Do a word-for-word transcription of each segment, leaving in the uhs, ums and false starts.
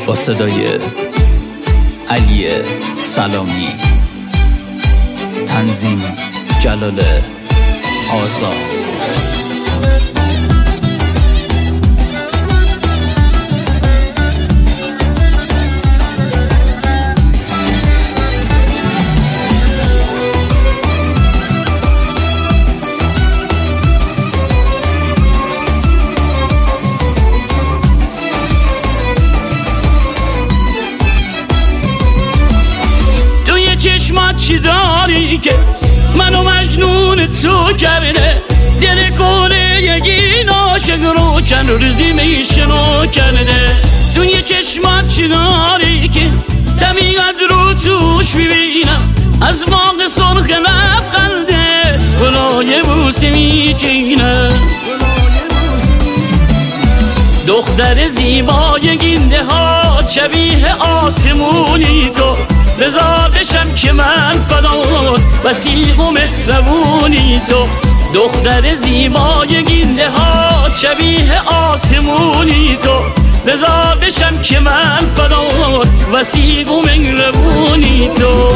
با صدای علی سلامی، تنظیم جلال آزاد. چشمات چی داری که منو مجنون تو کرده؟ دل کنه یکی عاشق رو چند روزی میشنو کرده. توی چشمات چی داری که طبیعت رو توش میبینم؟ از باغ سرخ لبخنده گلای بوسه میچینم. دختر زیبای گینده ها شبیه آسمونی تو، رضا بشم که من فدات وسیق و مهربونی تو. دختر زیبای گینده ها شبیه آسمونی تو، رضا بشم که من فدات وسیق و مهربونی تو.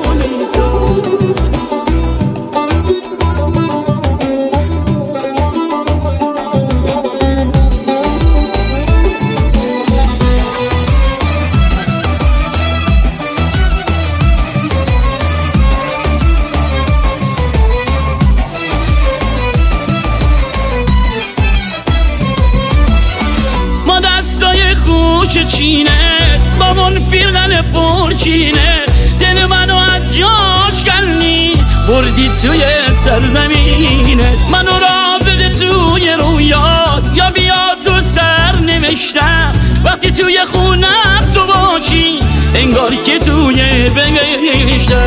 خوش چینه بابون پیرغن پرچینه، دل منو از جاش کردی بردی توی سرزمینه. منو را بده توی رویات یا بیا تو سر نوشتم، وقتی توی خونم تو باشی انگار که توی بهشتم.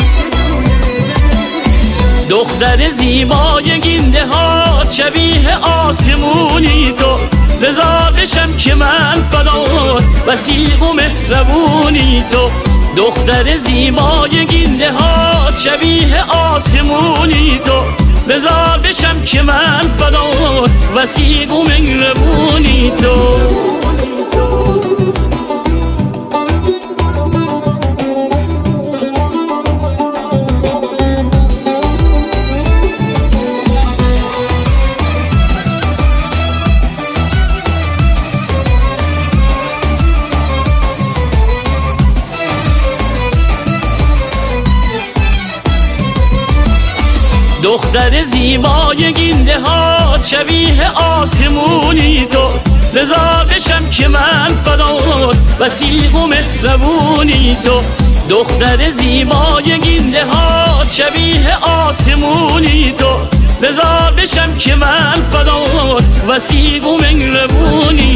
دختر زیبای گینده ها شبیه آسمونی تو، رضا بشم که من فدات وسیق و مهربونی تو. دختر زیبای گینده ها شبیه آسمونی تو، رضا بشم که من فدات وسیق و مهربونی تو. دختر زیبای گینده ها شبیه آسمونی تو، رضا بشم که من فدات وسیق و مهربونی تو. دختر زیبای گینده ها شبیه آسمونی تو، رضا بشم که من فدات وسیق و مهربونی